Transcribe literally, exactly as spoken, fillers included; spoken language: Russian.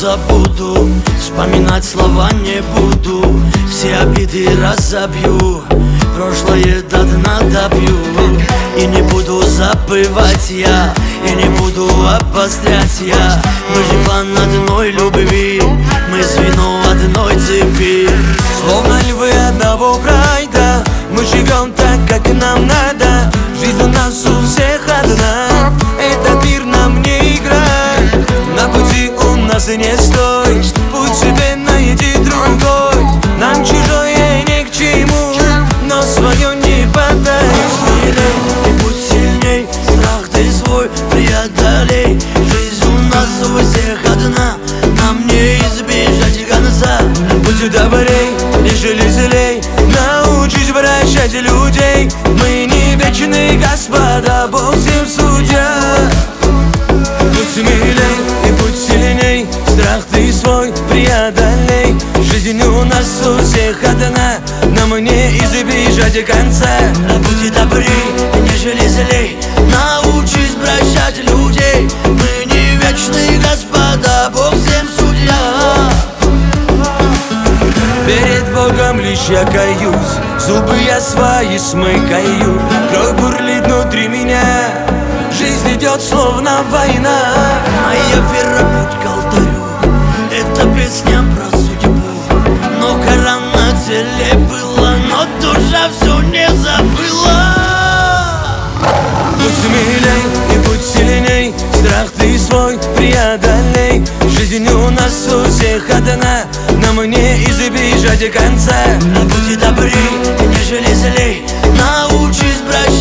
забуду, вспоминать слова не буду, все обиды разобью, прошлое до дна добью. И не буду забывать я, и не буду обострять я. Мы же план одной любви, мы звено одной цепи. Словно львы одного прайда, мы живем так, как нам надо. Жизнь у нас у всех одна, этот мир нам не играй. На пути у нас и не стой, путь себе найди другой. Нам чужое ни к чему, но свое не подай. И будь сильней, страх ты свой преодолей. Жизнь у нас у всех одна, нам не избежать конца. Будь добрей, нежели злей, научись прощать людей. Мы не вечные господа, Бог всем судья. Будь смелей и будь сильней, страх ты свой преодолей. Жизнь у нас у всех одна, нам не избежать конца. Будь добрей, нежели злей, научись прощать людей. Мы не вечные господа, Бог всем судья. Перед Богом лишь я каюсь, зубы я свои смыкаю. Кровь бурлит внутри меня, жизнь идет словно война. Моя вера путь к алтарю, это песня про судьбу. Но Коран на теле было, но душа все не забыла. Будь смелей и будь сильней, страх ты свой преодолей. Жизнь у нас у всех одна, нам не избежать конца. Будь добрей, нежели злей, научись брать